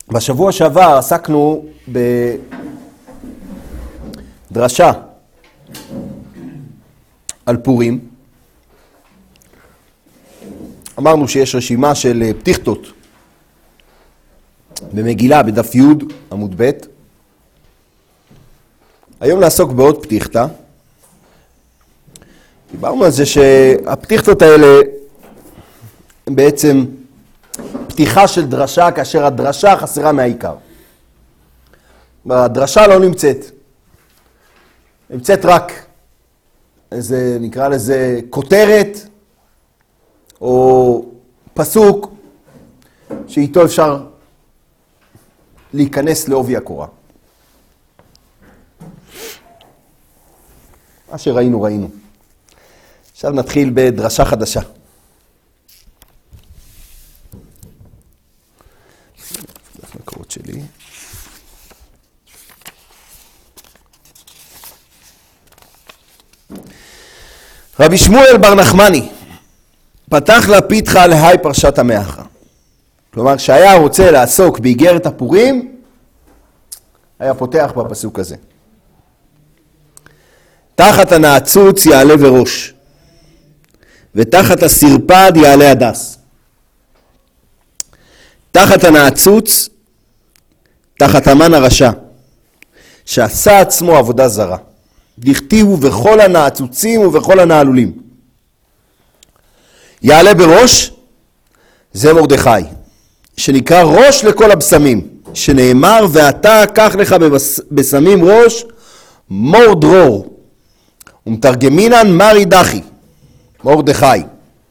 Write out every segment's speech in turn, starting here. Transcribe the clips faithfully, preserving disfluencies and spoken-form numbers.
בשבוע שעבר עסקנו בדרשה על פורים. אמרנו שיש רשימה של פתיחתות במגילה בדף י' עמוד ב'. היום נעסוק בעוד פתיחתה. דיברנו על זה שהפתיחתות האלה הם בעצם פתיחה של דרשה, כאשר הדרשה חסרה מהעיקר. הדרשה לא נמצאת. נמצאת רק איזה, נקרא לזה, כותרת או פסוק שאיתו אפשר להיכנס לעובי הקורה. מה שראינו, ראינו. עכשיו נתחיל בדרשה חדשה. מקורות שלי. רבי שמואל בר נחמני פתח לה פיתחה להי פרשת המאחה. כלומר, כשהיה רוצה לעסוק באיגרת הפורים, היה פותח בפסוק הזה. תחת הנעצוץ יעלה וראש, ותחת הסרפד יעלה הדס. תחת הנעצוץ, תחת המן הרשע, שעשה עצמו עבודה זרה. דכתיבו בכל הנעצוצים ובכל הנעלולים. יעלה בראש, זה מרדכי, שנקרא ראש לכל הבשמים, שנאמר, ואתה קח לך בבשמים ראש, מור דרור, ומתרגמינן מרי דחי, מרדכי.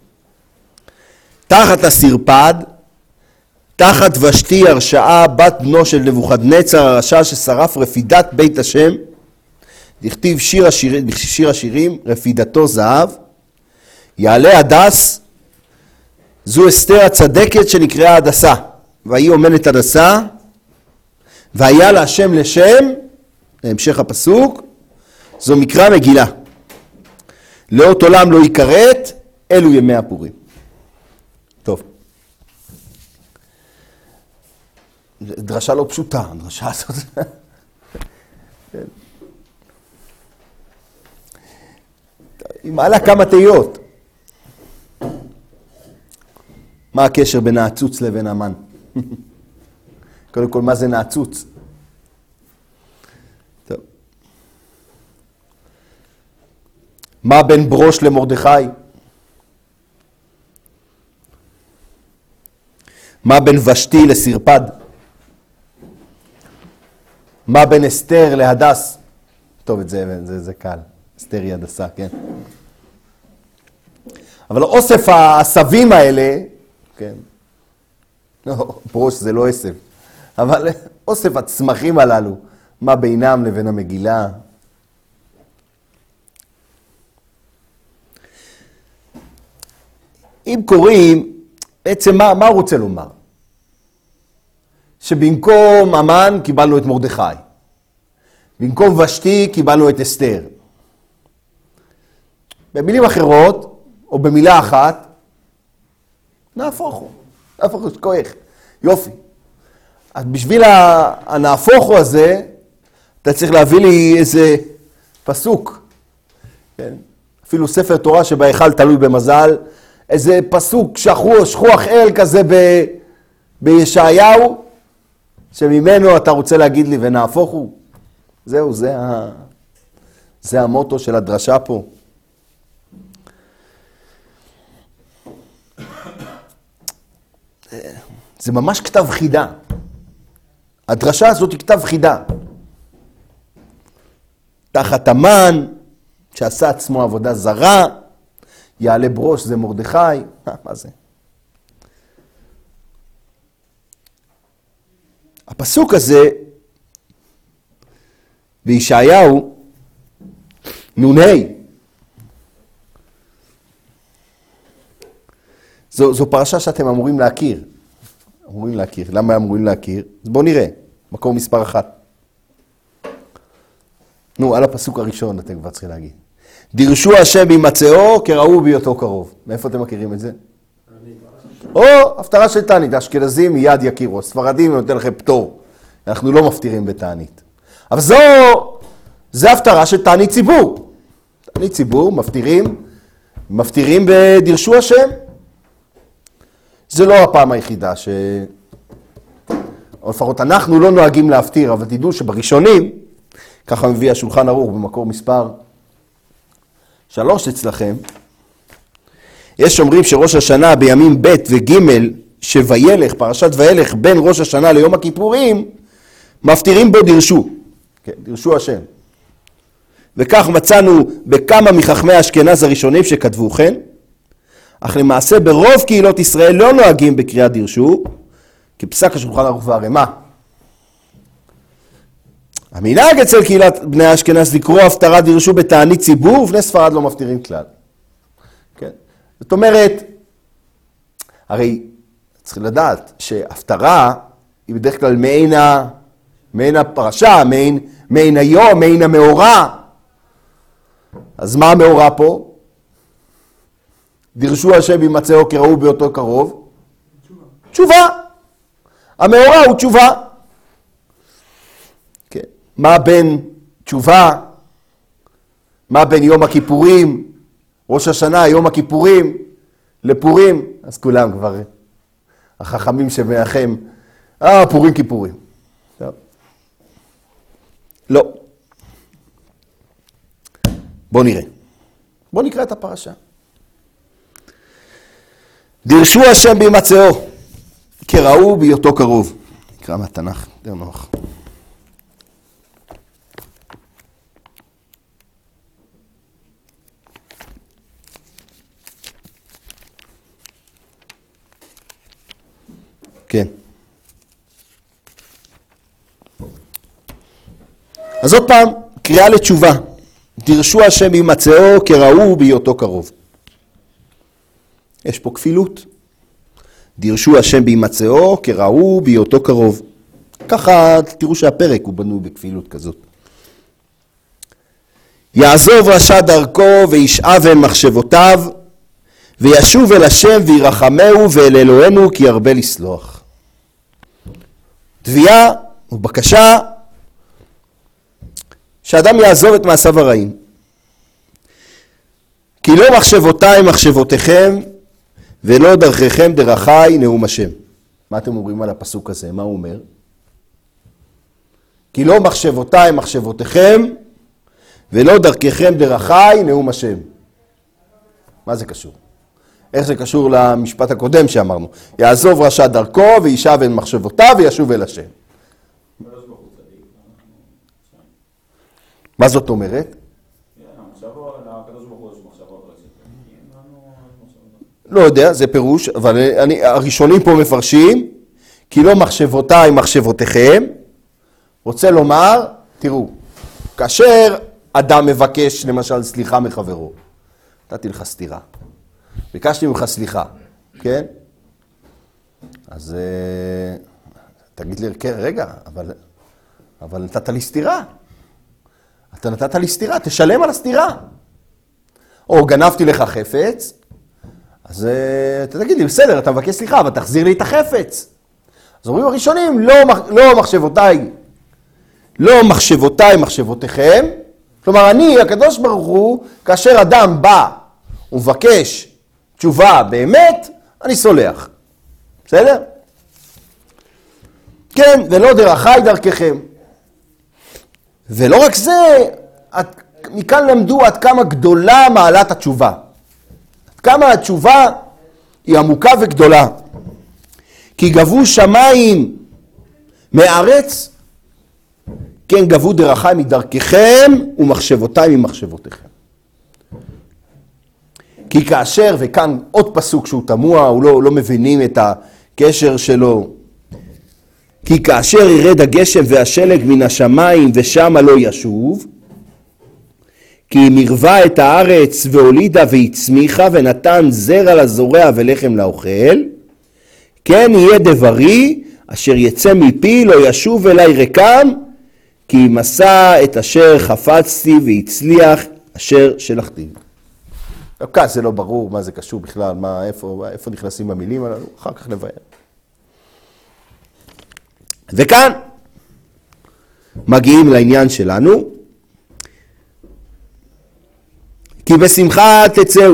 תחת הסרפד, תחת ושתי הרשעה, בת בנו של נבוכדנצר הרשע, ששרף רפידת בית השם, דכתיב שיר השירים, שיר השירים, רפידתו זהב. יעלה הדס, זו אסתר הצדקת שנקראה הדסה, והיא אומנת הדסה, והיה לה השם לשם, להמשך הפסוק, זו מקרא מגילה. לאות עולם לא יקראת, אלו ימי הפורים. טוב. דרשה לא פשוטה, דרשה הזאת. היא מעלה כמה תהיות. מה הקשר בין נעצוץ לבין המן? קודם כל, מה זה נעצוץ? טוב. מה בין ברוש למרדכי? מה בין ושתי לסרפד? מה בין אסתר להדס? טוב, את זה, זה, זה קל. אסתר היא הדסה, כן. אבל אוסף העשבים האלה, כן. לא, ברוש זה לא עשב. אבל אוסף הצמחים הללו, מה בינם לבין המגילה? אם קוראים, בעצם מה, מה הוא רוצה לומר? שבמקום המן קיבלנו את מרדכי. במקום ושתי קיבלנו את אסתר. במילים אחרות, או במילה אחת, נהפוכו. נהפוכו, שכוח. יופי. אז בשביל הנהפוכו הזה, אתה צריך להביא לי איזה פסוק. כן? אפילו ספר תורה שבהיכל תלוי במזל, איזה פסוק שכוח, שכוח אל כזה ב, בישעיהו, שממנו אתה רוצה להגיד לי ונהפוכו. זהו, זה, ה... זה המוטו של הדרשה פה. זה ממש כתב חידה. הדרשה הזאת היא כתב חידה. תחת המן, שעשה עצמו עבודה זרה, יעלה בראש, זה מרדכי. מה זה? הפסוק הזה, בישעיהו, נוני. זו, זו פרשה שאתם אמורים להכיר. אמורים להכיר. למה אמורים להכיר? אז בואו נראה. מקום מספר אחת. נו, על הפסוק הראשון אתם כבר צריכים להגיד. דירשו השם בימצאו, כראו בהיותו קרוב. מאיפה אתם מכירים את זה? או הפטרה של תענית, האשכנזים מיד יכירו, הספרדים נותן לכם פטור, אנחנו לא מפטירים בתענית. אבל זו, זה הפטרה של תענית ציבור. תענית ציבור, מפטירים, מפטירים בדרשו השם. זה לא הפעם היחידה ש... או לפחות אנחנו לא נוהגים להפטיר, אבל תדעו שבראשונים, ככה מביא השולחן ערוך במקור מספר שלוש אצלכם, יש אומרים שראש השנה בימים ב' וג' שוילך, פרשת וילך, בין ראש השנה ליום הכיפורים, מפטירים בו דרשו, כן, דרשו השם. וכך מצאנו בכמה מחכמי אשכנז הראשונים שכתבו כן, אך למעשה ברוב קהילות ישראל לא נוהגים בקריאת דרשו, כפסק השולחן ערוך והרמ"א. המנהג אצל קהילת בני אשכנז לקרוא הפטרה דרשו בתענית ציבור, ובני ספרד לא מפטירים כלל. כן? זאת אומרת, הרי צריך לדעת שהפטרה היא בדרך כלל מעין, ה... מעין הפרשה, מעין, מעין היום, מעין המאורע. אז מה המאורע פה? דרשו השם בימצאו קראו באותו קרוב. תשובה. תשובה. המאורע הוא תשובה. כן. מה בין תשובה? מה בין יום הכיפורים, ראש השנה, יום הכיפורים, לפורים? אז כולם כבר, החכמים שמאחם, אה, פורים כיפורים. טוב. לא. בוא נראה. בוא נקרא את הפרשה. דרשו השם בימצאו, קראו בהיותו קרוב. נקרא מהתנ"ך, יותר נוח. כן. אז עוד פעם, קריאה לתשובה. דרשו השם בימצאו, קראו בהיותו קרוב. יש פה כפילות. דרשו השם בימצאו, קראו בהיותו קרוב. ככה תראו שהפרק הוא בנוי בכפילות כזאת. יעזוב רשע דרכו וישאב אל מחשבותיו, וישוב אל השם וירחמהו ואל אלוהינו כי ירבה לסלוח. תביעה ובקשה שאדם יעזוב את מעשיו הרעים. כי לא מחשבותיי מחשבותיכם, ולא דרככם דרכי נאום השם. מה אתם אומרים על הפסוק הזה? מה הוא אומר? כי לא מחשבותיי מחשבותיכם, ולא דרככם דרכי נאום השם. מה זה קשור? איך זה קשור למשפט הקודם שאמרנו? יעזוב רשע דרכו וישאב אל מחשבותיו וישוב אל השם. מה זאת אומרת? לא יודע, זה פירוש, אבל אני, הראשונים פה מפרשים, כי לא מחשבותיי מחשבותיכם, רוצה לומר, תראו, כאשר אדם מבקש למשל סליחה מחברו, נתתי לך סתירה, ביקשתי ממך סליחה, כן? אז תגיד לי, כן, רגע, אבל, אבל נתת לי סתירה. אתה נתת לי סתירה, תשלם על הסתירה. או גנבתי לך חפץ, אז אתה תגיד לי, בסדר, אתה מבקש סליחה, אבל תחזיר לי את החפץ. אז אומרים הראשונים, לא, לא מחשבותיי, לא מחשבותיי מחשבותיכם. כלומר, אני, הקדוש ברוך הוא, כאשר אדם בא ומבקש תשובה באמת, אני סולח. בסדר? כן, ולא דרכי דרככם. ולא רק זה, מכאן למדו עד כמה גדולה מעלת התשובה. עד כמה התשובה היא עמוקה וגדולה. כי גבו שמיים מארץ, כן גבו דרכי מדרככם ומחשבותיי ממחשבותיכם. כי כאשר, וכאן עוד פסוק שהוא תמוה, הוא לא, לא מבינים את הקשר שלו, כי כאשר ירד הגשם והשלג מן השמיים ושמה לא ישוב, כי היא מרווה את הארץ והולידה והצמיחה ונתן זרע לזורע ולחם לאוכל, כן יהיה דברי אשר יצא מפי לא ישוב אליי ריקם, כי מסע את אשר חפצתי והצליח אשר שלחתי. כאן זה לא ברור מה זה קשור בכלל, מה, איפה, איפה נכנסים המילים הללו, אחר כך נבהר. וכאן מגיעים לעניין שלנו, כי בשמחה תצאו,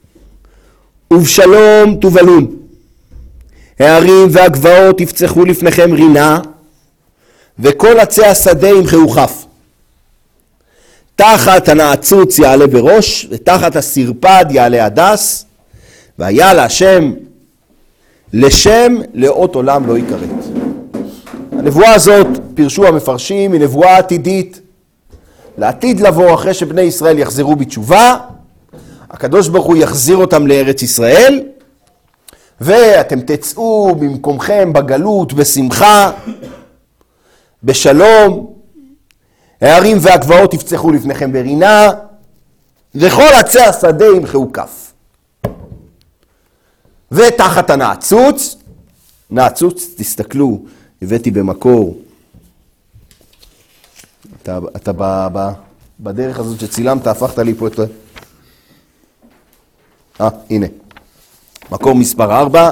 ובשלום תובלון, הערים והגבעות יפצחו לפניכם רינה, וכל עצי השדה ימחאו כף. תחת הנעצוץ יעלה בראש, ותחת הסרפד יעלה הדס, והיה להשם לשם לאות עולם לא יכרת. הנבואה הזאת, פירשו המפרשים, היא נבואה עתידית. לעתיד לבוא אחרי שבני ישראל יחזרו בתשובה, הקדוש ברוך הוא יחזיר אותם לארץ ישראל, ואתם תצאו במקומכם בגלות, בשמחה, בשלום, הערים והגבעות יפצחו לפניכם ברינה, וכל עצי השדה ימחאו כף. ותחת הנעצוץ, נעצוץ, תסתכלו, הבאתי במקור, אתה, אתה ב, ב, בדרך הזאת שצילמת, הפכת לי פה את... אה, הנה, מקור מספר ארבע.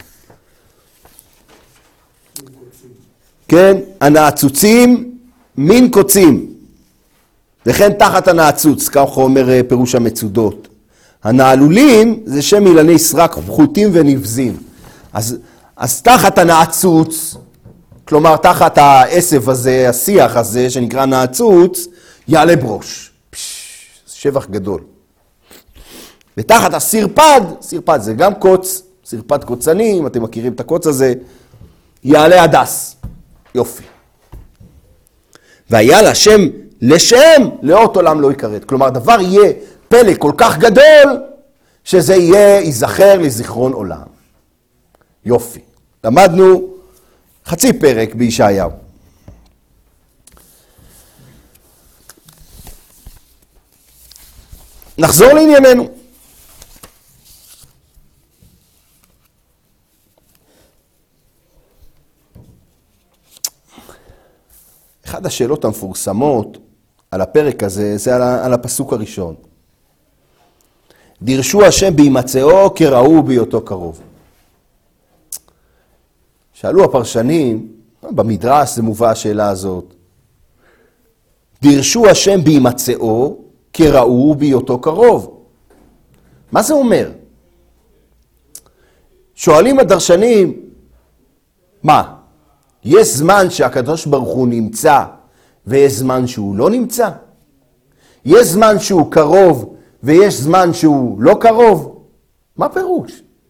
כן, הנעצוצים מין קוצים, וכן תחת הנעצוץ, כך אומר פירוש המצודות. הנעלולים זה שם אילני סרק, פחותים ונבזים. אז, אז תחת הנעצוץ, כלומר תחת העשב הזה, השיח הזה שנקרא נעצוץ, יעלה בראש. פש, שבח גדול. ותחת הסרפד, סרפד זה גם קוץ, סרפד קוצני, אם אתם מכירים את הקוץ הזה, יעלה הדס. יופי. והיה להשם לשם לאות עולם לא יכרת. כלומר, דבר יהיה פלא כל כך גדול, שזה יהיה, ייזכר לזיכרון עולם. יופי. למדנו חצי פרק בישעיהו. נחזור לענייננו. אחת השאלות המפורסמות על הפרק הזה, זה על, על הפסוק הראשון. דירשו השם בהימצאו כראו בהיותו קרוב. שאלו הפרשנים, במדרש זה מובא השאלה הזאת, דירשו השם בהימצאו כראו בהיותו קרוב. מה זה אומר? שואלים הדרשנים, מה? יש זמן שהקדוש ברוך הוא נמצא ויש זמן שהוא לא נמצא? יש זמן שהוא קרוב ויש זמן שהוא לא קרוב? מה פירוש?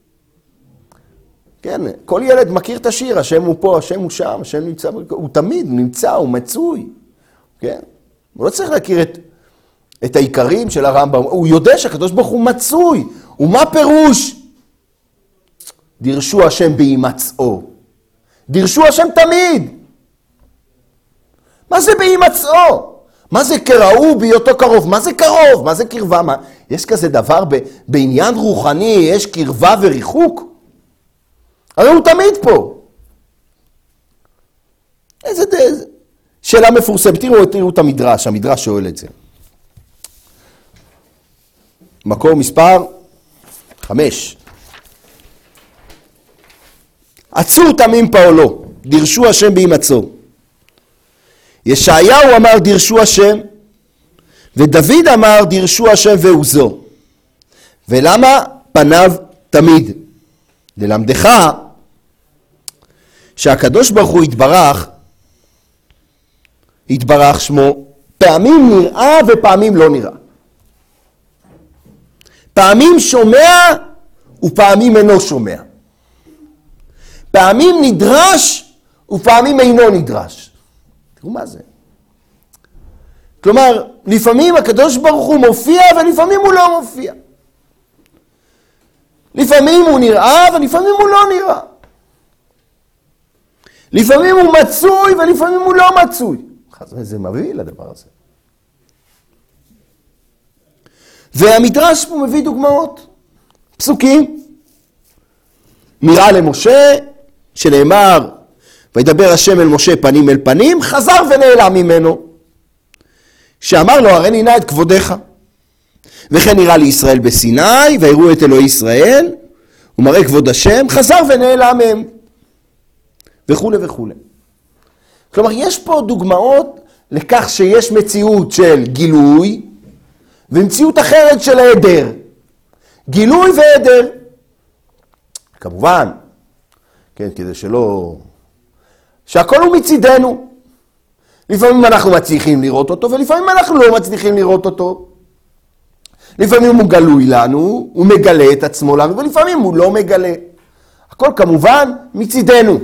כן, כל ילד מכיר את השיר, השם הוא פה, השם הוא שם, השם נמצא, הוא תמיד נמצא, הוא מצוי. כן? הוא לא צריך להכיר את, את העיקרים של הרמב"ם, הוא יודע שהקדוש ברוך הוא מצוי. ומה פירוש? דירשו השם בהימצאו. דירשו השם תמיד. מה זה בהימצאו? מה זה קראו בהיותו קרוב? מה זה קרוב? מה זה קרבה? מה? יש כזה דבר ב, בעניין רוחני, יש קרבה וריחוק? הרי הוא תמיד פה. איזה דז. שאלה מפורסמת. תראו, תראו את המדרש, המדרש שואל את זה. מקור מספר חמש. עצור תמים פעולו, דירשו השם בהימצאו. ישעיהו אמר דירשו השם, ודוד אמר דירשו השם ועוזו. ולמה? פניו תמיד. ללמדך שהקדוש ברוך הוא יתברך, יתברך שמו, פעמים נראה ופעמים לא נראה. פעמים שומע ופעמים אינו שומע. פעמים נדרש ופעמים אינו נדרש. תראו מה זה. כלומר, לפעמים הקדוש ברוך הוא מופיע ולפעמים הוא לא מופיע. לפעמים הוא נראה ולפעמים הוא לא נראה. לפעמים הוא מצוי ולפעמים הוא לא מצוי. זה מביא לדבר הזה. והמדרש פה מביא דוגמאות. פסוקים. נראה למשה שנאמר, וידבר השם אל משה פנים אל פנים, חזר ונעלם ממנו. שאמר לו, הראני נא את כבודך. וכן נראה לישראל בסיני, ויראו את אלוהי ישראל, ומראה כבוד השם, חזר ונעלם מהם, וכו' וכו'. כלומר, יש פה דוגמאות לכך שיש מציאות של גילוי, ומציאות אחרת של העדר. גילוי והעדר. כמובן, כן, כדי שלא... שהכל הוא מצידנו. לפעמים אנחנו מצליחים לראות אותו, ולפעמים אנחנו לא מצליחים לראות אותו. לפעמים הוא גלוי לנו, הוא מגלה את עצמו לנו, ולפעמים הוא לא מגלה. הכל כמובן מצידנו.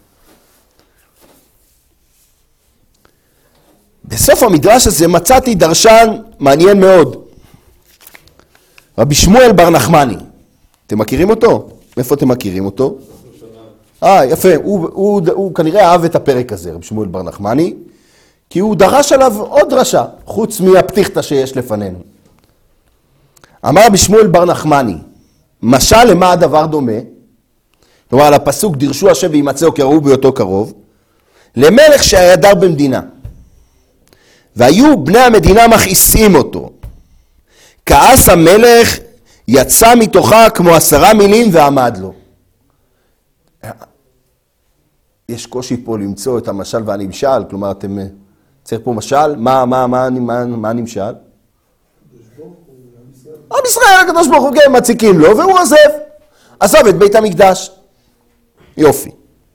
בסוף המדרש הזה מצאתי דרשן מעניין מאוד. רבי שמואל בר נחמני. אתם מכירים אותו? מאיפה אתם מכירים אותו? אה, יפה. הוא, הוא, הוא, הוא כנראה אהב את הפרק הזה, רבי שמואל בר נחמני, כי הוא דרש עליו עוד דרשה, חוץ מהפתיחתא שיש לפנינו. אמר רבי שמואל בר נחמני, משל למה הדבר דומה? כלומר, על הפסוק דירשו השם וימצאו קראו בהיותו קרוב, למלך שהיה דר במדינה. והיו בני המדינה מכעיסים אותו. כעס המלך, יצא מתוכה כמו עשרה מילים ועמד לו. יש קושי פה למצוא את המשל והנמשל, כלומר, אתם צריך פה משל, מה, מה, מה, מה, מה הנמשל? עם ישראל, הקדוש ברוך הוא, כן, מציקים לו, והוא עזב. עזב את בית המקדש. יופי.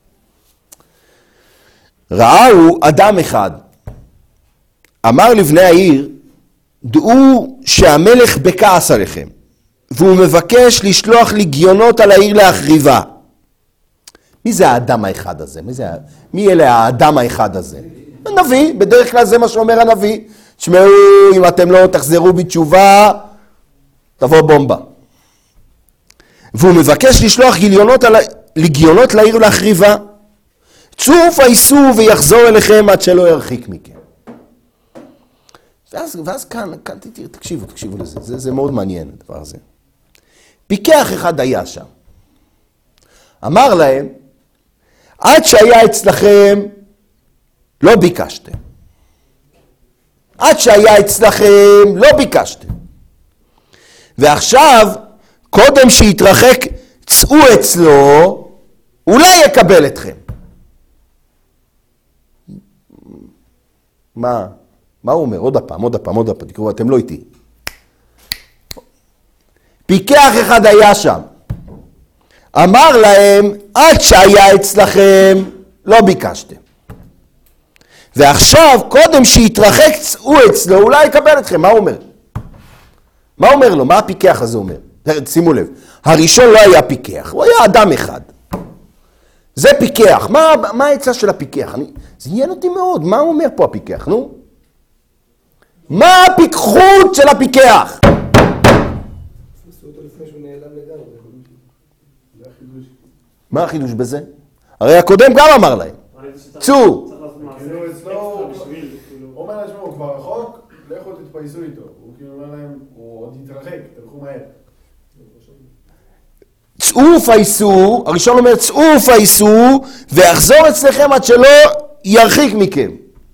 ראו אדם אחד, אמר לבני העיר, דעו שהמלך בכעס עליכם, והוא מבקש לשלוח לגיונות על העיר להחריבה. מי זה האדם האחד הזה? מי, זה, מי אלה האדם האחד הזה? הנביא, בדרך כלל זה מה שאומר הנביא. תשמעו, אם אתם לא תחזרו בתשובה, תבוא בומבה. והוא מבקש לשלוח גיליונות על, לגיונות לעיר להחריבה. צאו פייסו ויחזור אליכם עד שלא ירחיק מכם. ואז, ואז כאן, כאן תקשיבו, תקשיבו לזה, זה, זה מאוד מעניין הדבר הזה. פיקח אחד היה שם. אמר להם, עד שהיה אצלכם, לא ביקשתם. עד שהיה אצלכם, לא ביקשתם. ועכשיו, קודם שיתרחק, צאו אצלו, אולי יקבל אתכם. מה? מה הוא אומר? עוד הפעם, עוד הפעם, עוד הפעם, תקראו, אתם לא איתי. פיקח אחד היה שם. אמר להם, עד שהיה אצלכם, לא ביקשתם. ועכשיו, קודם שיתרחק, צאו אצלו, אולי יקבל אתכם. מה הוא אומר? מה אומר לו? מה הפיקח הזה אומר? שימו לב, הראשון לא היה פיקח, הוא היה אדם אחד. זה פיקח. מה, מה העצה של הפיקח? אני, זה עניין אותי מאוד. מה הוא אומר פה הפיקח? נו? מה הפיקחות של הפיקח? מה החידוש בזה? הרי הקודם גם אמר להם. צאו. הוא אומר לשמו, הוא כבר רחוק, לכו תתפייסו איתו. הוא כאילו אומר להם, הוא עוד יתרחק, תלכו מהר. צאו פייסו, הראשון אומר צאו פייסו, ואחזור אצלכם עד שלא ירחיק מכם.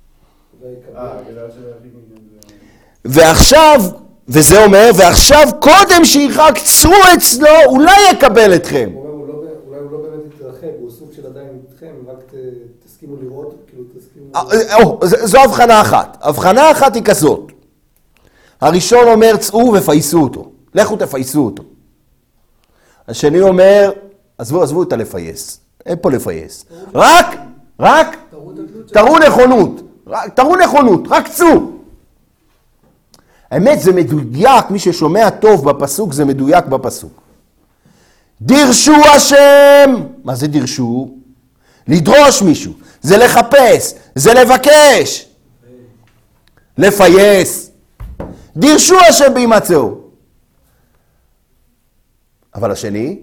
ועכשיו, וזה אומר, ועכשיו קודם שירחק צאו אצלו, אולי יקבל אתכם. אולי הוא לא באמת יתרחק, הוא סוג של עדיין איתכם, רק תסכימו לראות, כאילו תסכימו... זו הבחנה אחת. הבחנה אחת היא כזאת. הראשון אומר צאו ופייסו אותו. לכו תפייסו אותו. השני אומר, עזבו, עזבו את הלפייס. אין פה לפייס. רק, רק, תראו נכונות. תראו נכונות, רק צאו. האמת זה מדויק, מי ששומע טוב בפסוק זה מדויק בפסוק. דירשו השם. מה זה דירשו? לדרוש מישהו. זה לחפש, זה לבקש. לפייס. דירשו השם בהימצאו. אבל השני?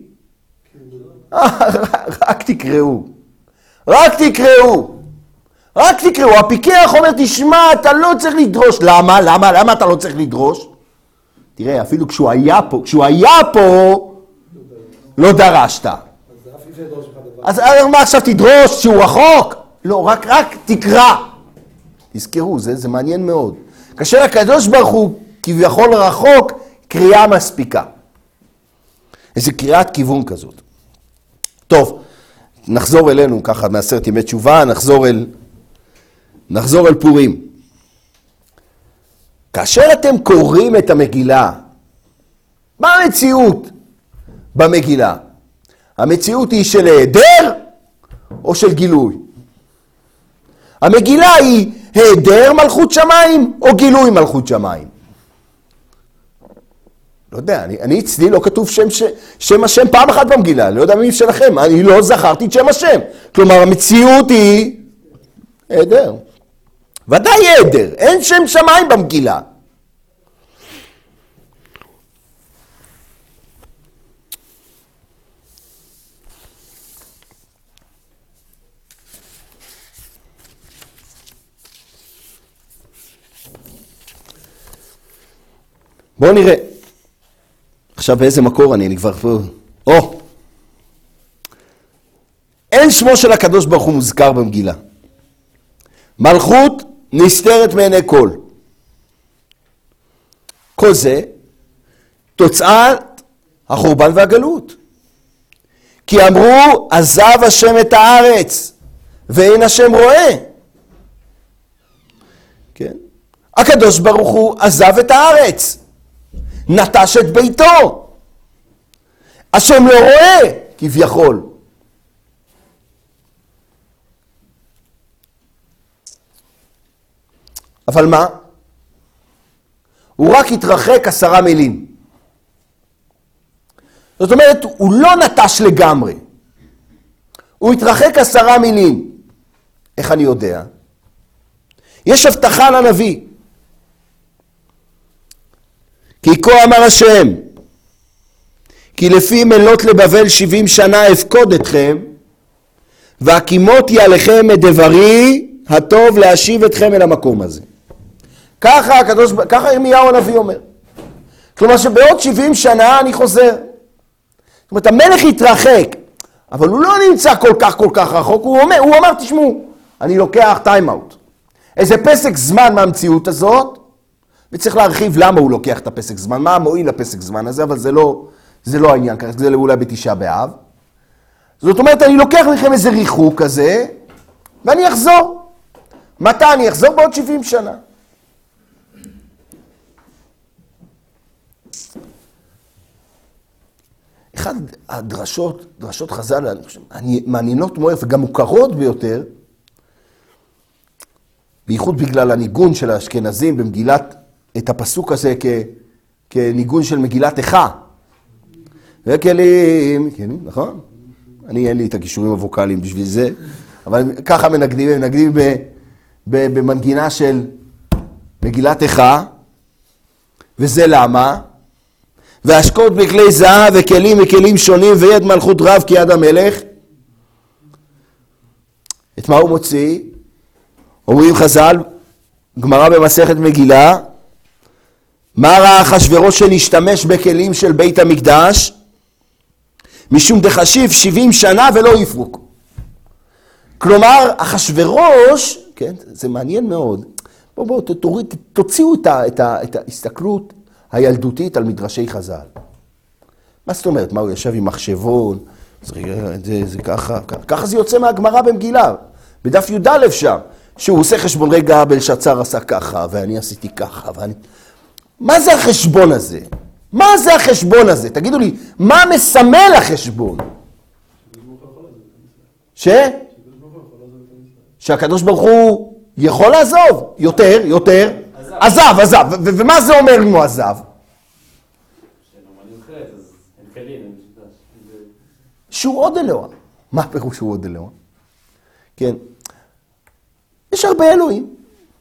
רק תקראו. רק תקראו. רק תקראו. הפיקח אומר, תשמע, אתה לא צריך לדרוש. למה? למה? למה אתה לא צריך לדרוש? תראה, אפילו כשהוא היה פה, כשהוא היה פה, לא דרשת. אז מה עכשיו תדרוש שהוא רחוק? לא, רק, רק תקרא. תזכרו, זה, זה מעניין מאוד. כאשר הקדוש ברוך הוא כביכול רחוק, קריאה מספיקה. איזו קריאת כיוון כזאת. טוב, נחזור אלינו ככה מעשרת ימי תשובה, נחזור אל, נחזור אל פורים. כאשר אתם קוראים את המגילה, מה המציאות במגילה? המציאות היא של היעדר או של גילוי? המגילה היא היעדר מלכות שמיים או גילוי מלכות שמיים? לא יודע, אני, אני אצלי לא כתוב שם, ש, שם השם פעם אחת במגילה, לא יודע מי שלכם, אני לא זכרתי את שם השם. כלומר, המציאות היא היעדר. ודאי היעדר, אין שם שמיים במגילה. בואו נראה. עכשיו באיזה מקור אני, אני כבר פה. או! אין שמו של הקדוש ברוך הוא מוזכר במגילה. מלכות נסתרת מעיני כל. כל זה תוצאת החורבן והגלות. כי אמרו, עזב השם את הארץ, ואין השם רואה. כן? הקדוש ברוך הוא עזב את הארץ. נטש את ביתו. השם לא רואה, כביכול. אבל מה? הוא רק התרחק עשרה מילים. זאת אומרת, הוא לא נטש לגמרי. הוא התרחק עשרה מילים. איך אני יודע? יש הבטחה לנביא. כי כה אמר השם, כי לפי מלות לבבל שבעים שנה אפקוד אתכם, והקימותי עליכם את דברי הטוב להשיב אתכם אל המקום הזה. ככה הקדוש, ככה ירמיהו הנביא אומר. כלומר שבעוד שבעים שנה אני חוזר. זאת אומרת, המלך התרחק, אבל הוא לא נמצא כל כך כל כך רחוק, הוא אומר, הוא אמר, תשמעו, אני לוקח טיים-אאוט. איזה פסק זמן מהמציאות הזאת, וצריך להרחיב למה הוא לוקח את הפסק זמן, מה המועיל לפסק זמן הזה, אבל זה לא, זה לא העניין, ככה זה אולי בתשעה באב. זאת אומרת, אני לוקח לכם איזה ריחוק כזה, ואני אחזור. מתי אני אחזור? בעוד שבעים שנה. אחד הדרשות, דרשות חז"ל, מעניינות מאוד וגם מוכרות ביותר, בייחוד בגלל הניגון של האשכנזים במגילת, את הפסוק הזה כ, כניגון של מגילת איכה. וכלים, כן, נכון? אני אין לי את הכישורים הווקליים בשביל זה, אבל ככה מנגדים, מנגדים ב, ב, במנגינה של מגילת איכה, וזה למה? והשקות בכלי זהב וכלים וכלים שונים ויד מלכות רב כיד המלך. את מה הוא מוציא? אומרים חז"ל, גמרא במסכת מגילה, מה ראה אחשוורוש שנשתמש בכלים של בית המקדש? משום דחשיב שבעים שנה ולא יפרוק. כלומר, אחשוורוש, כן, זה מעניין מאוד. בואו בואו, תוריד, תוציאו את, ה, את, ה, את ההסתכלות הילדותית על מדרשי חז"ל. מה זאת אומרת? מה, הוא ישב עם מחשבון? זה, זה, זה ככה, ככה, ככה זה יוצא מהגמרא במגילה. בדף י"א שם, שהוא עושה חשבון, רגע, בלשצר עשה ככה, ואני עשיתי ככה, ואני... מה זה החשבון הזה? מה זה החשבון הזה? תגידו לי, מה מסמל החשבון? ש? שהקדוש ברוך הוא יכול לעזוב, יותר, יותר, עזב, עזב, ומה זה אומר אם הוא עזב? שהוא עוד אלוה. מה הפירוש שהוא עוד אלוה? כן. יש הרבה אלוהים.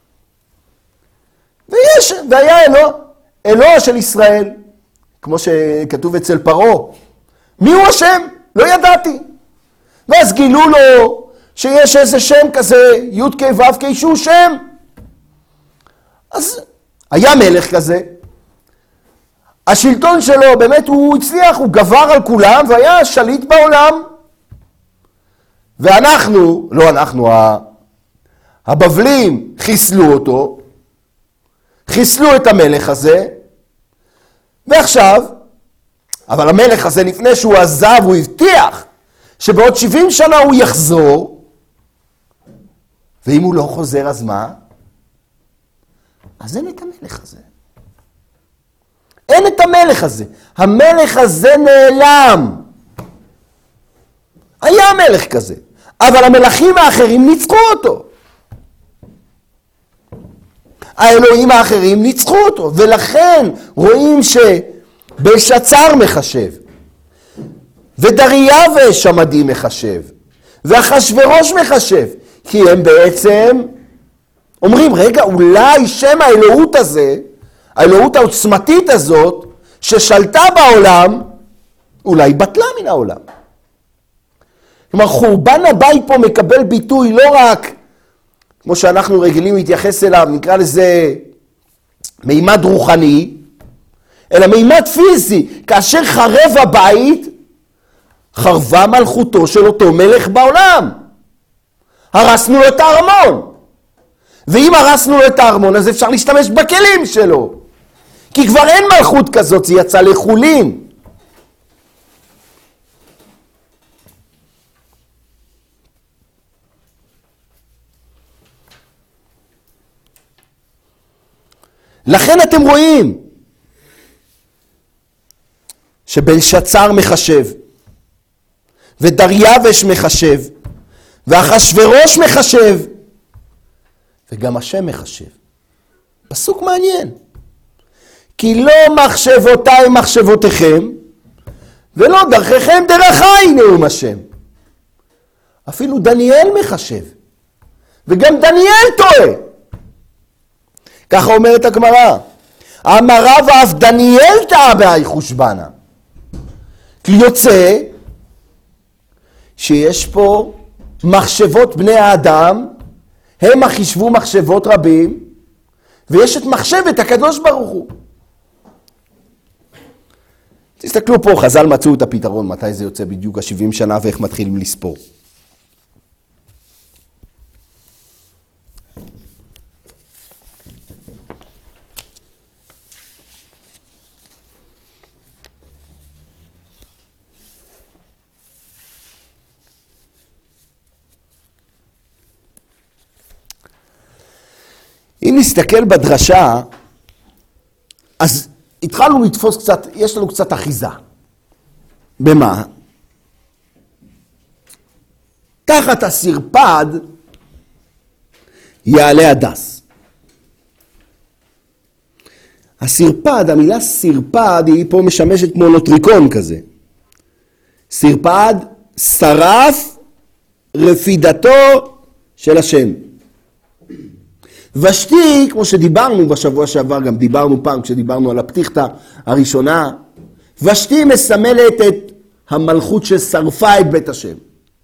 ויש, והיה אלוה, אלוה של ישראל, כמו שכתוב אצל פרעה. מי הוא השם? לא ידעתי. ואז גילו לו שיש איזה שם כזה, י' כ' ו' כ' שהוא שם. אז היה מלך כזה. השלטון שלו באמת הוא הצליח, הוא גבר על כולם והיה שליט בעולם. ואנחנו, לא אנחנו, הבבלים חיסלו אותו, חיסלו את המלך הזה, ועכשיו, אבל המלך הזה לפני שהוא עזב, הוא הבטיח שבעוד שבעים שנה הוא יחזור, ואם הוא לא חוזר אז מה? אז אין את המלך הזה. אין את המלך הזה. המלך הזה נעלם. היה מלך כזה, אבל המלכים האחרים ניצחו אותו. האלוהים האחרים ניצחו אותו, ולכן רואים שבלשצר מחשב, ודריווש המדהים מחשב, ואחשוורוש מחשב, כי הם בעצם אומרים, רגע, אולי שם האלוהות הזה, האלוהות העוצמתית הזאת, ששלטה בעולם, אולי בטלה מן העולם. כלומר, חורבן הבית פה מקבל ביטוי לא רק, כמו שאנחנו רגילים להתייחס אליו, נקרא לזה מימד רוחני, אלא מימד פיזי. כאשר חרב הבית, חרבה מלכותו של אותו מלך בעולם. הרסנו לו את הארמון. ואם הרסנו לו את הארמון, אז אפשר להשתמש בכלים שלו. כי כבר אין מלכות כזאת, זה יצא לחולין. לכן אתם רואים שבלשצר מחשב, ודריווש מחשב, ואחשוורוש מחשב, וגם השם מחשב. פסוק מעניין. כי לא מחשבותיי מחשבותיכם, ולא דרכיכם דרכיי נאום השם. אפילו דניאל מחשב, וגם דניאל טועה. ככה אומרת הגמרא, אמרה ואף דניאל טעה בהאי חושבנה. כי יוצא שיש פה מחשבות בני האדם, הם חישבו מחשבות רבים, ויש את מחשבת הקדוש ברוך הוא. תסתכלו פה, חז"ל מצאו את הפתרון, מתי זה יוצא בדיוק ה-שבעים שנה ואיך מתחילים לספור. אם נסתכל בדרשה, אז התחלנו לתפוס קצת, יש לנו קצת אחיזה. במה? תחת הסרפד יעלה הדס. הסרפד, המילה סרפד היא פה משמשת כמו נוטריקון כזה. סרפד, שרף רפידתו של השם. ושתי, כמו שדיברנו בשבוע שעבר, גם דיברנו פעם כשדיברנו על הפתיחתא הראשונה, ושתי מסמלת את המלכות ששרפה את בית השם.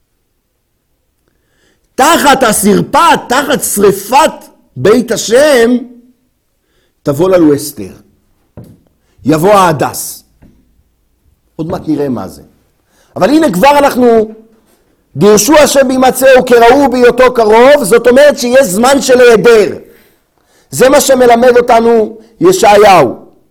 תחת הסרפת, תחת שריפת בית השם, תבוא לנו אסתר. יבוא ההדס. עוד מעט נראה מה זה. אבל הנה כבר אנחנו, דירשו השם בימצאו כראו בהיותו קרוב, זאת אומרת שיש זמן של היעדר. זה מה שמלמד אותנו ישעיהו.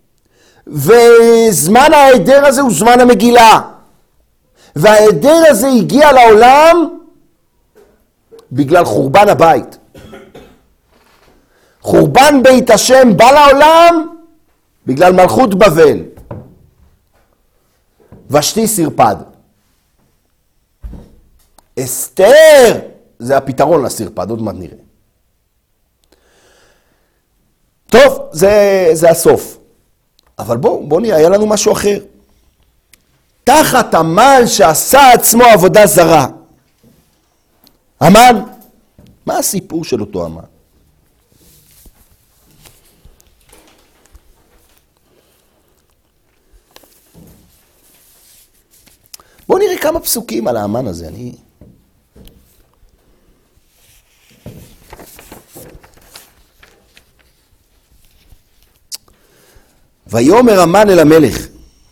וזמן ההיעדר הזה הוא זמן המגילה. וההיעדר הזה הגיע לעולם בגלל חורבן הבית. חורבן בית השם בא לעולם בגלל מלכות בבל. ושתי סרפד. אסתר זה הפתרון לסרפד, עוד מעט נראה. טוב, זה, זה הסוף. אבל בואו, בואו נראה, היה לנו משהו אחר. תחת המן שעשה עצמו עבודה זרה. המן, מה הסיפור של אותו המן? בואו נראה כמה פסוקים על האמן הזה. אני... ויאמר המן אל המלך,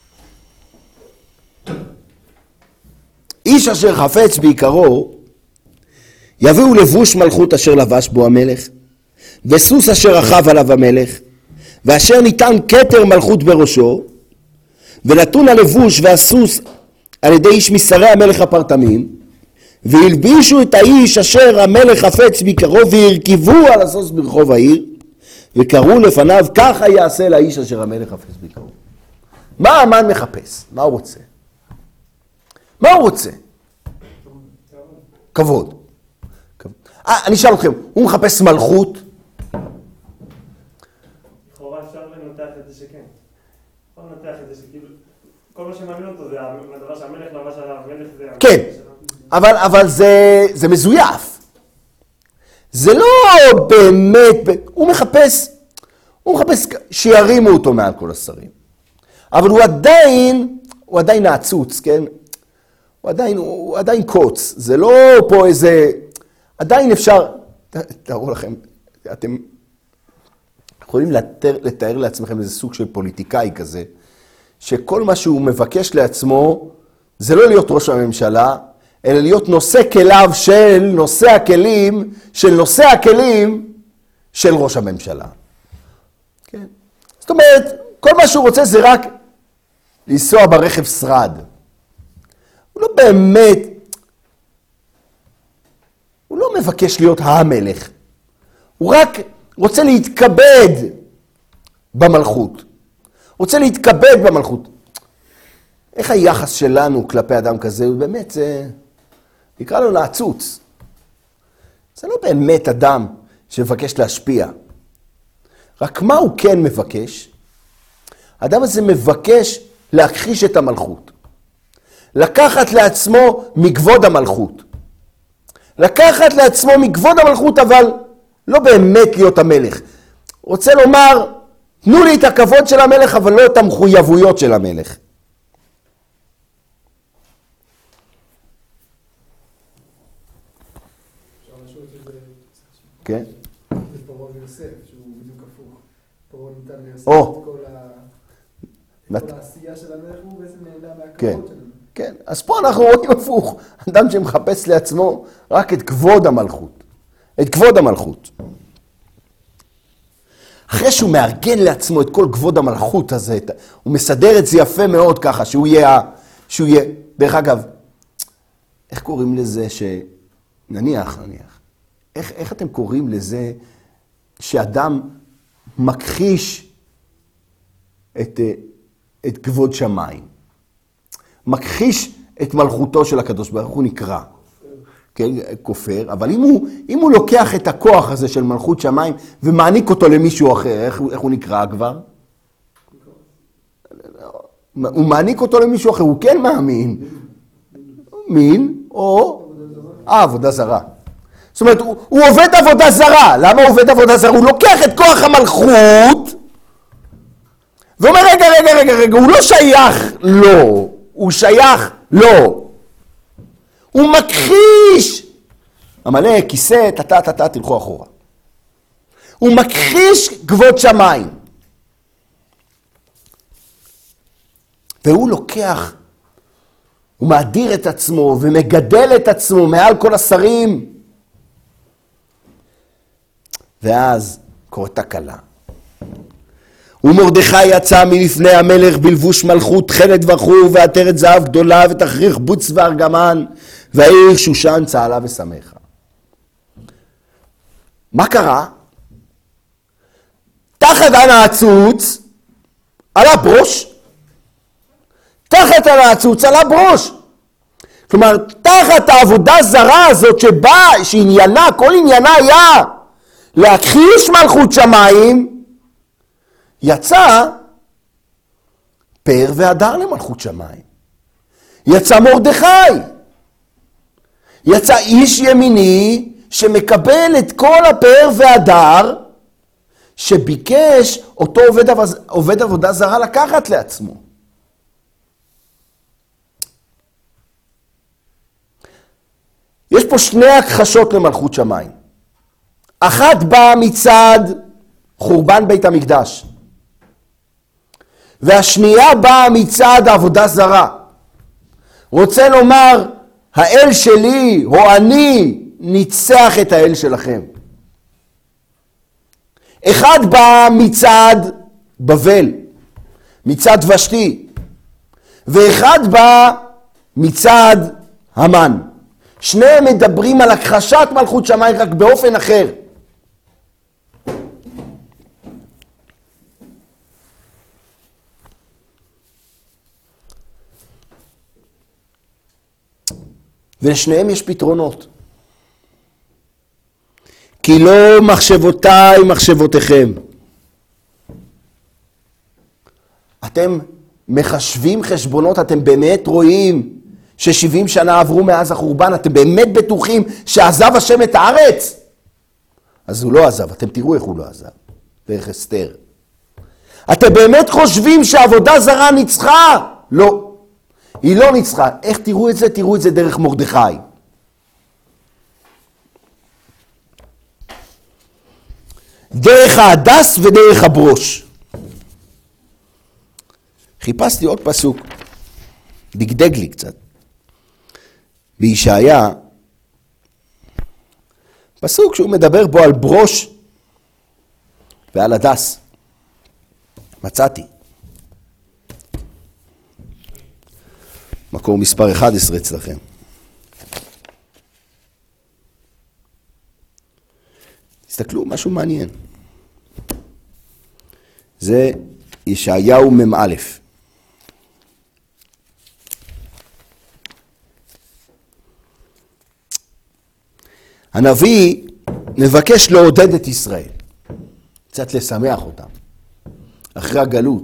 איש אשר חפץ בעיקרו, יביאו לבוש מלכות אשר לבש בו המלך, וסוס אשר רכב עליו המלך, ואשר ניתן כתר מלכות בראשו, ונתון הלבוש והסוס על ידי איש משרי המלך הפרטמים, והלבישו את האיש אשר המלך חפץ ביקרו, והרכבו על הסוס ברחוב העיר, וקראו לפניו, ככה יעשה לאיש אשר המלך חפץ ביקרו. מה המן מחפש? מה הוא רוצה? מה הוא רוצה? כבוד. אה, אני אשאל אתכם, הוא מחפש מלכות? לכאורה אפשר לנתח את זה שכן. יכול לנתח את זה שכאילו, כל מה שמעניין אותו זה הדבר שהמלך לבש עליו, המלך זה... כן, אבל, אבל זה, זה מזויף. זה לא באמת, הוא מחפש, הוא מחפש שירימו אותו מעל כל השרים. אבל הוא עדיין, הוא עדיין נעצוץ, כן? הוא עדיין, הוא עדיין קוץ. זה לא פה איזה, עדיין אפשר, תארו לכם, אתם יכולים לתאר, לתאר לעצמכם איזה סוג של פוליטיקאי כזה, שכל מה שהוא מבקש לעצמו, זה לא להיות ראש הממשלה, אלא להיות נושא כליו של נושא הכלים, של נושא הכלים של ראש הממשלה. כן? זאת אומרת, כל מה שהוא רוצה זה רק לנסוע ברכב שרד. הוא לא באמת, הוא לא מבקש להיות המלך. הוא רק רוצה להתכבד במלכות. רוצה להתכבד במלכות. איך היחס שלנו כלפי אדם כזה? הוא באמת, זה, נקרא לו נעצוץ. זה לא באמת אדם שמבקש להשפיע. רק מה הוא כן מבקש? האדם הזה מבקש להכחיש את המלכות. לקחת לעצמו מכבוד המלכות. לקחת לעצמו מכבוד המלכות, אבל לא באמת להיות המלך. רוצה לומר, תנו לי את הכבוד של המלך, אבל לא את המחויבויות של המלך. כן? יש פרעה ויוסף, שהוא בדיוק הפוך. פרעה ניתן ליוסף או. את כל ה- כל העשייה של המלך, הוא בעצם נהנה כן, מהכבוד שלנו. כן. אז פה אנחנו רואים הפוך. אדם שמחפש לעצמו רק את כבוד המלכות. את כבוד המלכות. אחרי שהוא מארגן לעצמו את כל כבוד המלכות הזה, הוא מסדר את זה יפה מאוד ככה, שהוא יהיה, שהוא יהיה, דרך אגב, איך קוראים לזה ש... נניח, נניח. איך, איך אתם קוראים לזה שאדם מכחיש את, את כבוד שמיים? מכחיש את מלכותו של הקדוש ברוך הוא נקרא. כן, כופר, אבל אם הוא, אם הוא לוקח את הכוח הזה של מלכות שמיים ומעניק אותו למישהו אחר, איך, איך הוא נקרא כבר? הוא מעניק אותו למישהו אחר, הוא כן מאמין. מין או אה, עבודה זרה. זאת אומרת, הוא, הוא עובד עבודה זרה. למה הוא עובד עבודה זרה? הוא לוקח את כוח המלכות ואומר, רגע, רגע, רגע, רגע, הוא לא שייך לו, הוא שייך לו. הוא מכחיש. המלא, כיסא, תתה, תתה, תלכו אחורה. הוא מכחיש כבוד שמיים. והוא לוקח, הוא מאדיר את עצמו ומגדל את עצמו מעל כל השרים. ואז קורתה קלה. ומרדכי יצא מלפני המלך בלבוש מלכות, תכלת וחור ועטרת זהב גדולה ותכריך בוץ וארגמן, והעיר שושן צהלה ושמחה. מה קרה? תחת הנעצוץ עלה ברוש. תחת הנעצוץ עלה ברוש. כלומר, תחת העבודה זרה הזאת שבאה, שעניינה, כל עניינה היה להכחיש מלכות שמיים, יצא פאר והדר למלכות שמיים. יצא מרדכי. יצא איש ימיני שמקבל את כל הפאר והדר שביקש אותו עובד, עובד עבודה זרה לקחת לעצמו. יש פה שני הכחשות למלכות שמיים. אחת באה מצד חורבן בית המקדש. והשנייה באה מצד העבודה זרה. רוצה לומר, האל שלי או אני ניצח את האל שלכם. אחד בא מצד בבל, מצד ושתי, ואחד בא מצד המן. שניהם מדברים על הכחשת מלכות שמיים רק באופן אחר. ולשניהם יש פתרונות. כי לא מחשבותיי מחשבותיכם. אתם מחשבים חשבונות, אתם באמת רואים ש-שבעים שנה עברו מאז החורבן, אתם באמת בטוחים שעזב השם את הארץ? אז הוא לא עזב, אתם תראו איך הוא לא עזב, דרך אסתר. אתם באמת חושבים שעבודה זרה ניצחה? לא, היא לא ניצחה. איך תראו את זה? תראו את זה דרך מרדכי. דרך ההדס ודרך הברוש. חיפשתי עוד פסוק, דגדג לי קצת. בישעיה, פסוק שהוא מדבר בו על ברוש ועל הדס. מצאתי. מקור מספר אחת עשרה אצלכם. תסתכלו, משהו מעניין. זה ישעיהו ממ-א'. הנביא מבקש לעודד את ישראל, קצת לשמח אותם, אחרי הגלות.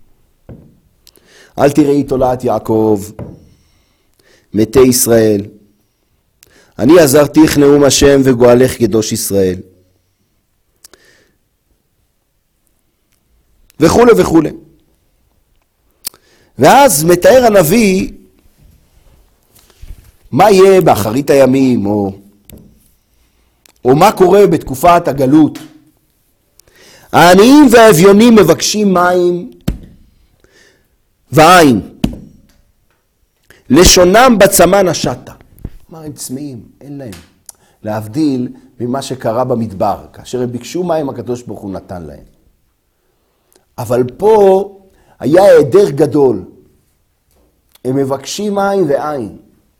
אל תראי תולעת יעקב, מתי ישראל. אני עזרתיך נאום השם וגואלך קדוש ישראל. וכו' וכו'. ואז מתאר הנביא מה יהיה באחרית הימים, או, או מה קורה בתקופת הגלות. העניים והאביונים מבקשים מים ועין. לשונם בצמא נשתה. מה הם צמאים? אין להם. להבדיל ממה שקרה במדבר. כאשר הם ביקשו מים, הקדוש ברוך הוא נתן להם. אבל פה היה היעדר גדול. הם מבקשים מים ועין.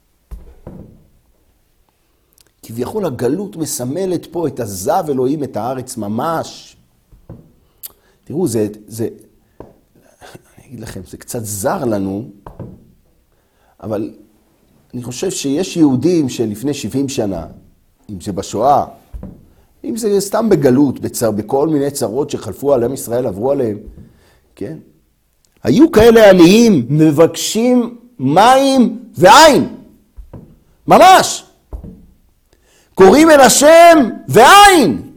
כביכול הגלות מסמלת פה את עזב אלוהים את הארץ ממש. תראו, זה, זה, אני אגיד לכם, זה קצת זר לנו, אבל אני חושב שיש יהודים שלפני שבעים שנה, אם זה בשואה, אם זה סתם בגלות, בצר, בכל מיני צרות שחלפו על עם ישראל, עברו עליהם, כן? היו כאלה עניים, מבקשים מים ועין. ממש. קוראים אל השם ועין.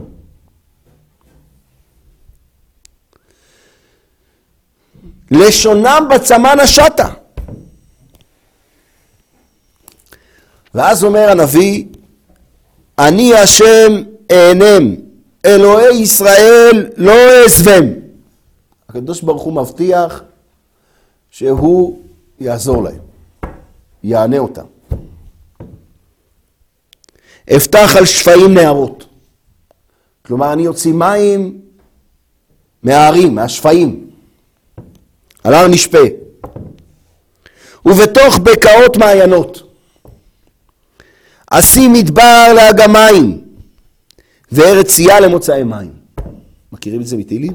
לשונם בצמא נשתה. ואז אומר הנביא, אני השם אענם, אלוהי ישראל לא אעזבם. הקדוש ברוך הוא מבטיח שהוא יעזור להם, יענה אותם. אפתח על שפעים נהרות. כלומר, אני יוציא מים מהערים, מהשפעים. על הר נשפה. ובתוך בקעות מעיינות. עשי מדבר לאגמים, וארץ צייה למוצאי מים. מכירים את זה מתהילים?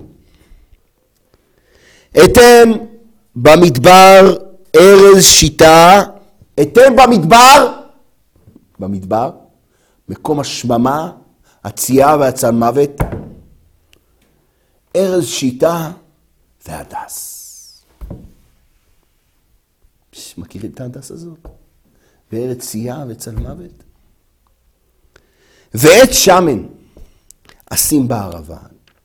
אתן במדבר ארז שיטה, אתן במדבר, במדבר, מקום השממה, הצייה והצלמוות, ארז שיטה והדס. מכירים את ההדס הזאת? וארץ צייה וצלמוות. ועת שמן, אשים בערבה.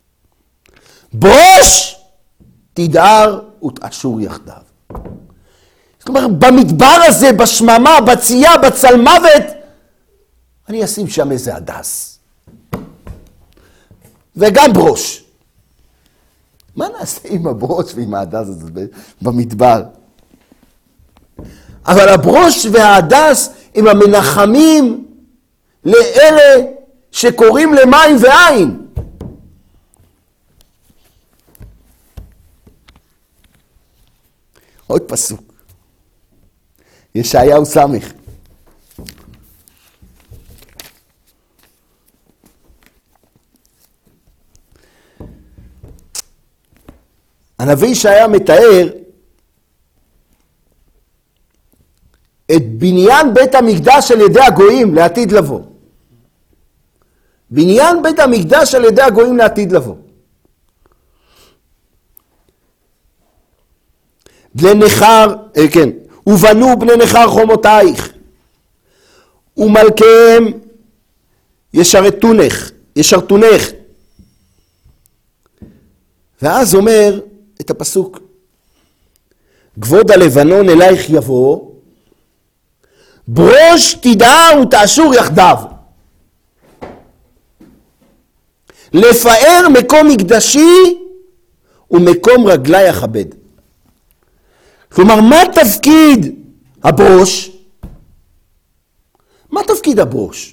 ברוש תדהר ותאשור יחדיו. זאת אומרת, במדבר הזה, בשממה, בצייה, בצלמוות, אני אשים שם איזה הדס. וגם ברוש. מה נעשה עם הברוש ועם ההדס הזה במדבר? אבל הברוש וההדס הם המנחמים לאלה שקוראים למים ועין. עוד פסוק. ישעיהו סמך. הנביא ישעיה מתאר את בניין בית המקדש על ידי הגויים לעתיד לבוא. בניין בית המקדש על ידי הגויים לעתיד לבוא. בני נכר, אה, כן, ובנו בני נכר חומותייך, ומלכיהם ישרתונך, ישרתונך. ואז אומר את הפסוק, כבוד הלבנון אלייך יבוא, ברוש תדהר ותעשור יחדיו. לפאר מקום מקדשי ומקום רגלי יכבד. כלומר, מה תפקיד הברוש? מה תפקיד הברוש?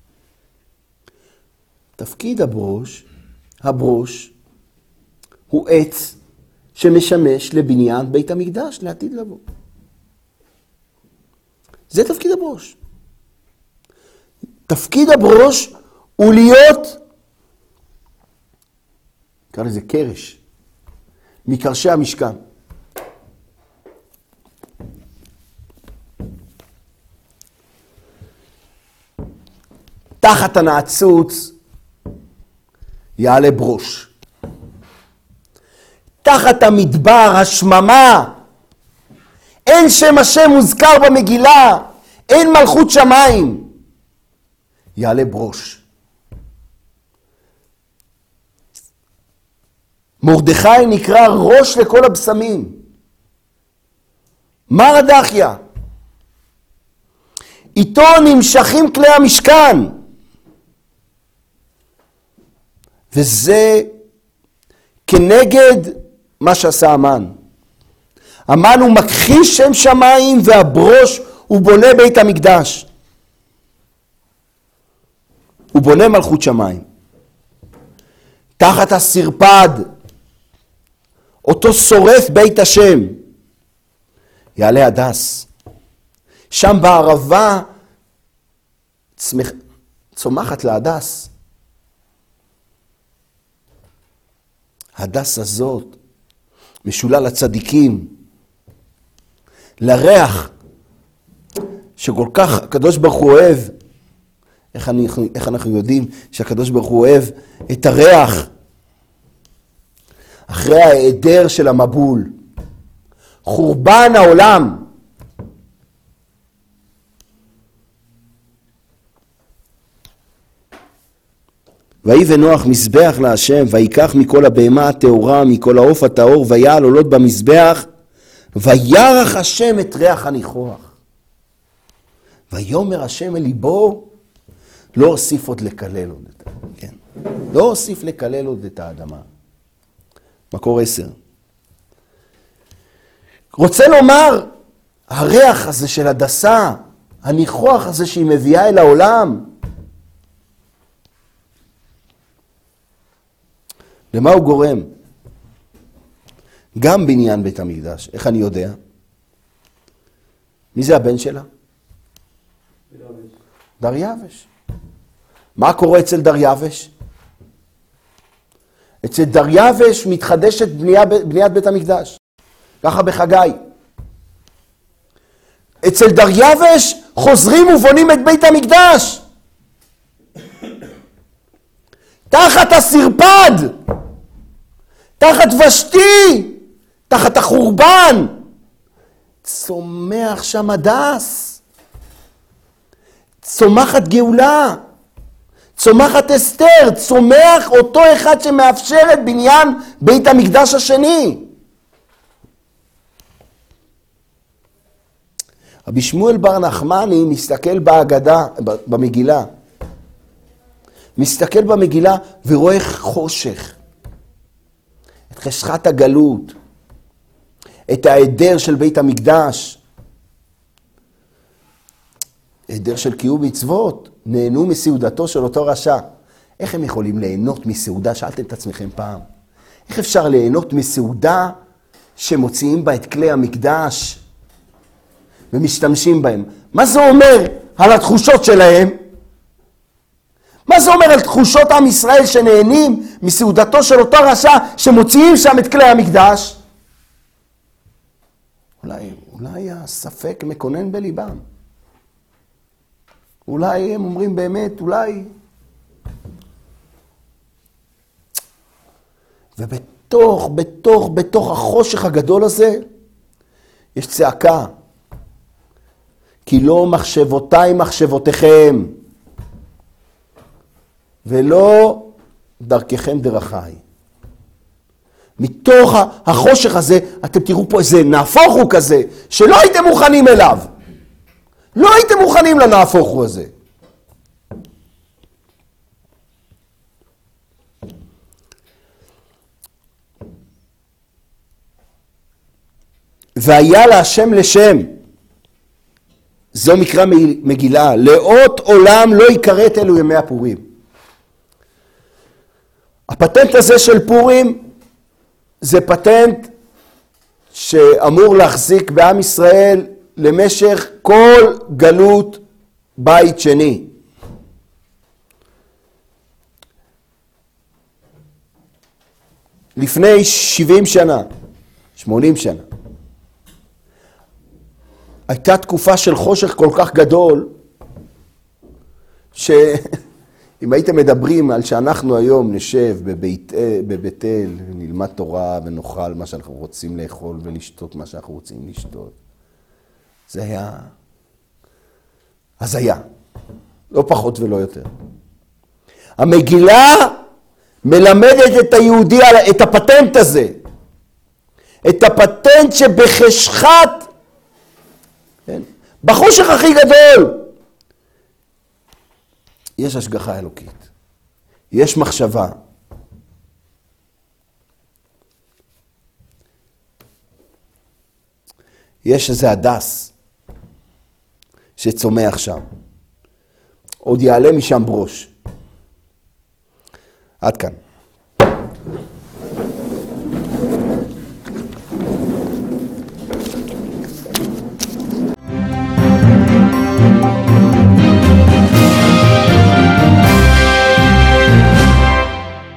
תפקיד הברוש, הברוש הוא עץ שמשמש לבניין בית המקדש לעתיד לבוא. זה תפקיד הברוש. תפקיד הברוש הוא להיות, נקרא לזה קרש, מקרשי המשכן. תחת הנעצוץ יעלה ברוש. תחת המדבר, השממה, אין שם השם מוזכר במגילה, אין מלכות שמיים, יעלה ברוש. מרדכי נקרא ראש לכל הבשמים. מר הדחיה. איתו נמשכים כלי המשכן. וזה כנגד מה שעשה המן. המן הוא מכחיש שם שמיים, והברוש הוא בונה בית המקדש. הוא בונה מלכות שמיים. תחת הסרפד, אותו שורף בית השם, יעלה הדס. שם בערבה צמח, צומחת להדס. הדס הזאת משולה לצדיקים, לריח שכל כך הקדוש ברוך הוא אוהב. איך, אני, איך אנחנו יודעים שהקדוש ברוך הוא אוהב את הריח? אחרי ההיעדר של המבול, חורבן העולם. ויבן נוח מזבח להשם, ויקח מכל הבהמה הטהורה, מכל העוף הטהור, ויעל עולות במזבח, וירח השם את ריח הניחוח. ויאמר השם אל ליבו, לא אוסיף עוד לקלל עוד את האדמה. כן. לא אוסיף לקלל עוד את האדמה. מקור עשר. רוצה לומר, הריח הזה של הדסה, הניחוח הזה שהיא מביאה אל העולם, למה הוא גורם? גם בניין בית המקדש. איך אני יודע? מי זה הבן שלה? דריווש. מה קורה אצל דריווש? אצל דריווש מתחדשת בנייה, בניית בית המקדש. ככה בחגי. אצל דריווש חוזרים ובונים את בית המקדש. תחת הסרפד, תחת ושתי, תחת החורבן, צומח שם הדס. צומחת גאולה. צומחת אסתר, צומח אותו אחד שמאפשר את בניין בית המקדש השני. רבי שמואל בר נחמני מסתכל בהגדה, במגילה. מסתכל במגילה ורואה חושך. את חשכת הגלות. את ההיעדר של בית המקדש. היעדר של קיום מצוות. נהנו מסעודתו של אותו רשע. איך הם יכולים ליהנות מסעודה? שאלתם את עצמכם פעם. איך אפשר ליהנות מסעודה שמוציאים בה את כלי המקדש ומשתמשים בהם. מה זה אומר על התחושות שלהם? מה זה אומר על תחושות עם ישראל שנהנים מסעודתו של אותו רשע שמוציאים שם את כלי המקדש? אולי, אולי הספק מקונן בליבם. אולי הם אומרים באמת, אולי... ובתוך, בתוך, בתוך החושך הגדול הזה, יש צעקה. כי לא מחשבותיי מחשבותיכם, ולא דרככם דרכיי. מתוך החושך הזה, אתם תראו פה איזה נהפוך הוא כזה, שלא הייתם מוכנים אליו. לא הייתם מוכנים לנהפוך הוא הזה. והיה להשם לשם, זו מקרא מגילה, לאות עולם לא יקראת אלו ימי הפורים. הפטנט הזה של פורים, זה פטנט שאמור להחזיק בעם ישראל למשך כל גלות בית שני. לפני שבעים שנה, שמונים שנה, הייתה תקופה של חושך כל כך גדול, שאם הייתם מדברים על שאנחנו היום נשב בבית, בבית אל, נלמד תורה ונאכל מה שאנחנו רוצים לאכול ולשתות מה שאנחנו רוצים לשתות, זה היה הזיה, לא פחות ולא יותר. המגילה מלמדת את היהודי את הפטנט הזה, את הפטנט שבחשכת, כן? בחושך הכי גדול, יש השגחה אלוקית, יש מחשבה. יש איזה הדס שצומח שם. עוד יעלה משם ברוש. עד כאן.